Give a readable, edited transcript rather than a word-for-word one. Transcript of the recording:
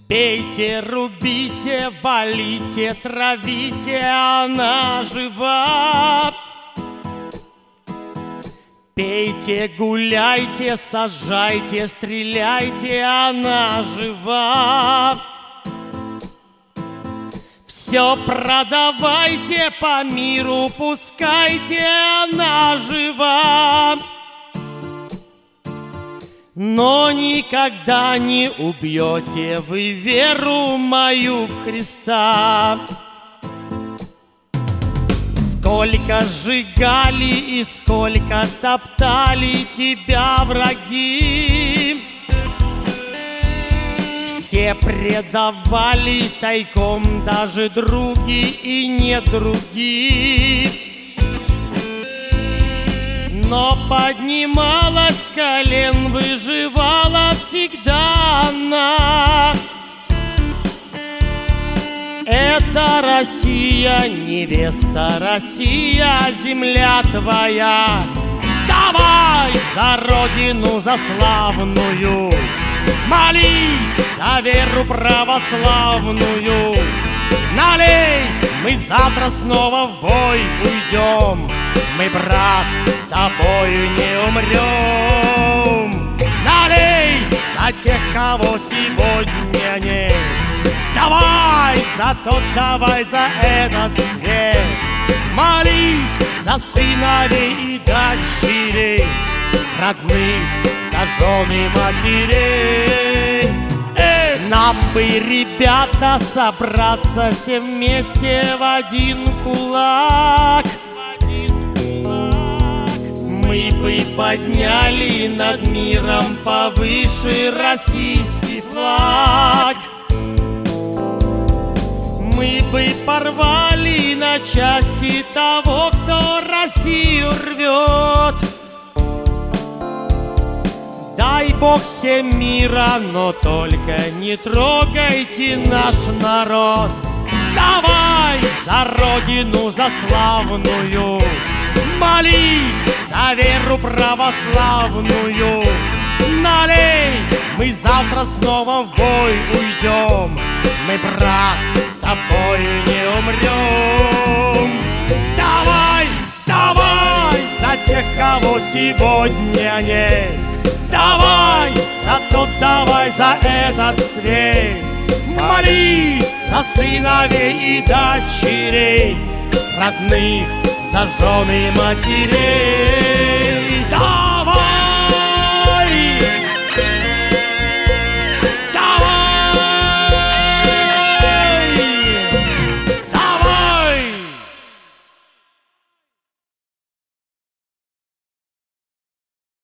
Пейте, рубите, валите, травите, она жива. Пейте, гуляйте, сажайте, стреляйте, она жива. Все продавайте, по миру пускайте, она жива. Но никогда не убьете вы веру мою в Христа. Сколько сжигали и сколько топтали тебя враги, все предавали тайком, даже други и не други. Но поднималась с колен, выживала всегда она. Это Россия, невеста Россия, земля твоя. Давай за родину, за славную, молись за веру православную. Налей, мы завтра снова в бой уйдем. Мы, брат, с тобою не умрем. Налей за тех, кого сегодня нет. Давай за тот, давай за этот свет. Молись за сыновей и дочерей, родных, за жен и матерей. Нам бы, ребята, собраться все вместе в один кулак. Мы бы подняли над миром повыше российский флаг. Мы бы порвали на части того, кто Россию рвет. Дай Бог всем мира, но только не трогайте наш народ. Давай за родину, за славную, молись за веру православную. Налей, мы завтра снова в бой уйдем. Мы, брат, с тобою не умрем. Давай, давай за тех, кого сегодня нет. Давай за тот, давай за этот свет. Молись за сыновей и дочерей, родных, за жен и матерей.